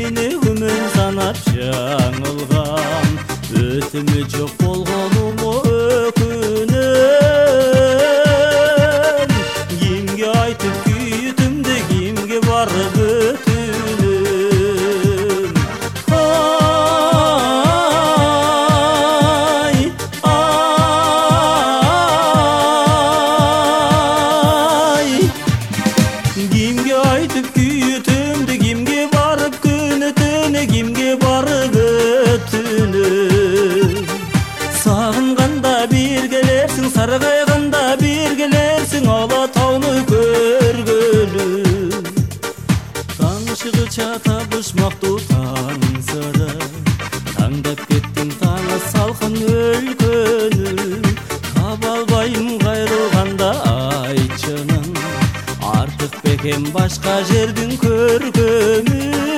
күмөн санап жаңылгам, өтүмү жок болгонума өкүнөм. Кимге айтып күйүтүмдү, кимге барып өтүнөм. Ай, ай, кимге айтып күйүтүмдү, кимге барып күнөтүнө, кимге барып өтүнөм. Сагынганда бир келерсиң, саргайганда бир келерсиң, ала тауны көргөлү. Таң чыгыча табышмактуу таң сара, таңдап кеттим таңы салкын өлкөнү. Таба албайм кайрылганда айтчанын, артык бекем башка жердин көркөмү.